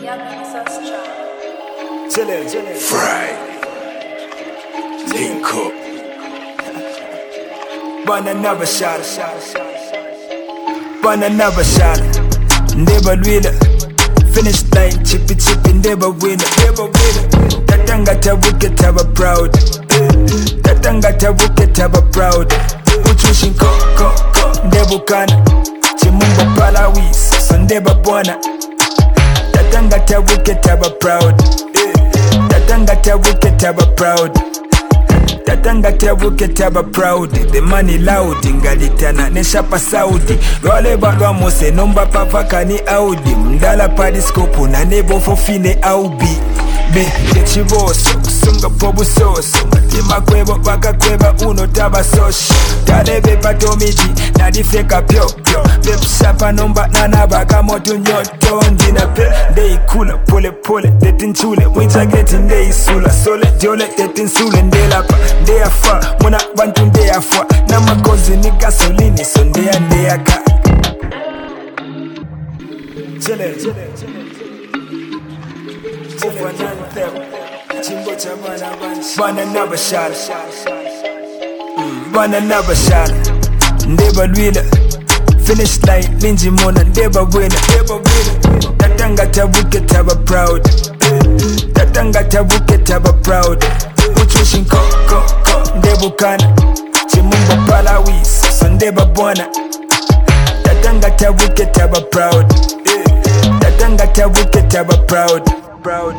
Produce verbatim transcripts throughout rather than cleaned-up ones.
Fried. Link up. Burn another shot. Burn another shot. Never winner. Finish line, chippy chippy, never winner. Never winner. Tatangata wicked, have a proud. Tatangata wicked, have a proud. Utrushin ko ko ko, ndebukana. Chimumba palawis, so never bona. Tatangata wicked, have a proud. Tatangata wicked, have a proud. Tatangata wicked, have a proud. The money loud, ingalitana neshapa Saudi. Role balwa mose nomba papa ni Audi. Mdala padiscope na nebo fofine aubi. Be chivoso, sunga pobu soso. Matima kwebo baka kweba uno taba sosh. Talebe patomiji, na difeka pyo pyo. Bep shapa nomba nana baka moto nyoto. Ndina pe, dey kula, pole pole, detin chule. Mwincha geti ndei sula, sole diole detin sule. Ndela pa, ndeya fa, muna bantu ndeya fa. Na makozi ni gasolini, so ndeya ndeya ka. Chile, chile, chile. Burn another shot. Burn another shot. Never winner. Finish line, Ninja Mona, never winner. Never winner. Tatangata wicked, have a proud. Tatangata wicked, have a proud. Utrushin ko ko ko, ndebukana. Chimumba palawis, so never bona. Tatangata wicked, have a proud. Tatangata wicked, have a proud. Proud.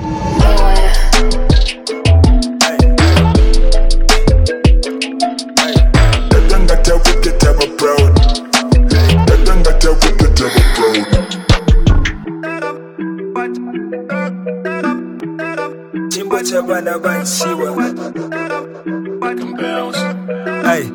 Tatangata wicked, have a proud. Tatangata wicked, have a proud. Chimba chabana banshiwa. Hey.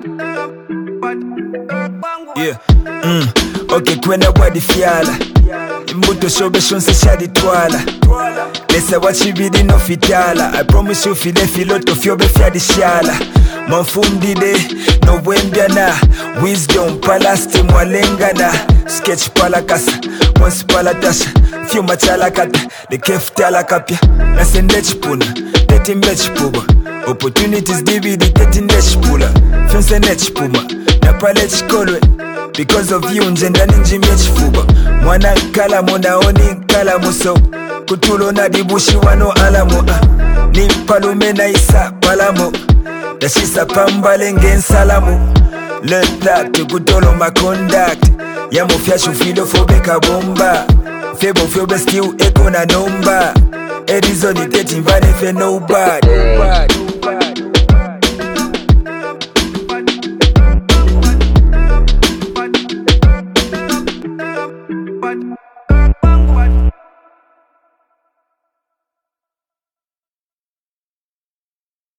Yeah. Mm. Okay, kwenda bwadi fiala. Imbuto shobe shonse shadi twala. Lesa wachibidi no fitala. I promise you file filoto fyobe fiadi shala. Manfundi de no wembiana. Wisdom palasti mwalengana. Sketch palakasa, once palatasha. Few machala kata, the kef tala kapya. Nase nechpuna, teti mechpuba. Opportunities D V D teti nechpula. Fionse nechpuma, na pale chikolwe. Because of you njenda ninji mechfuba. Mwana kala mona oni kala muso. Kutulo na dibushi wano alamo. Ni palume na isa palamo. Dashisa pambale ngen salamu. Learn that to kutolo my conduct. Yamo fiashu filo fobeka bomba. Febo fyobe still echo na number. Edizoni teti mbane fe no bad.